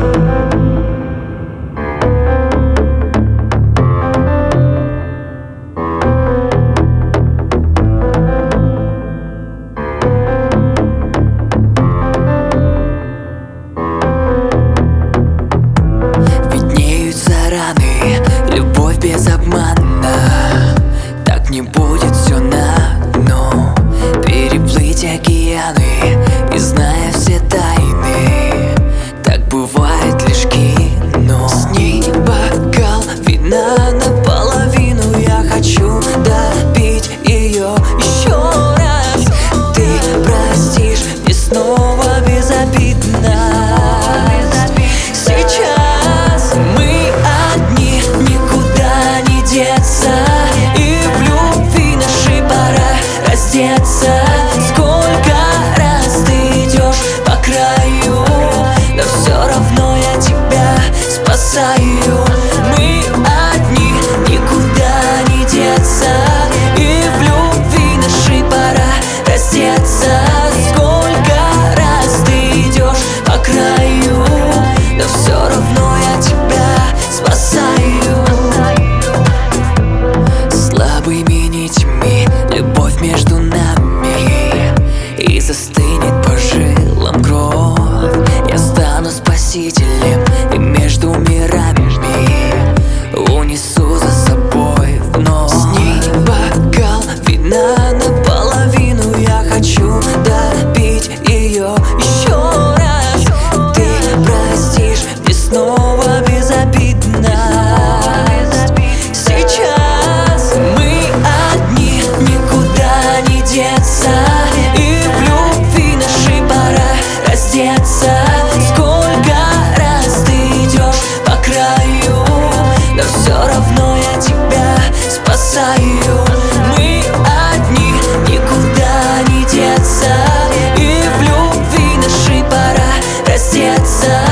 Любовь без обмана, так не будет все на дно. Переплыть океаны и зная все тайны, так бывает лишь кино. С ней бокал вина наполовину, я хочу допить ее еще раз. Ты простишь мне снова безобидно. Сейчас мы одни, никуда не деться, и в любви нашей пора раздеться. Сколько раз ты идешь по краю, но все равно я тебя спасаю. Мы одни, никуда не деться, и в любви нашей пора раздеться. Сколько раз ты идешь по краю, но все равно я тебя спасаю. Слабыми нитями любовь между нами, и застынет по жилам кровь. Я стану спасителем и между мирами унесу за собой вновь. С ней бокал вина наполовину, я хочу допить ее еще раз. Ты простишь мне снова безобидно. Сейчас мы одни, никуда не деться, и в любви нашей пора раздеться. Сколько раз ты идешь по краю, но все равно я тебя спасаю. Мы одни, никуда не деться, и в любви нашей пора раздеться.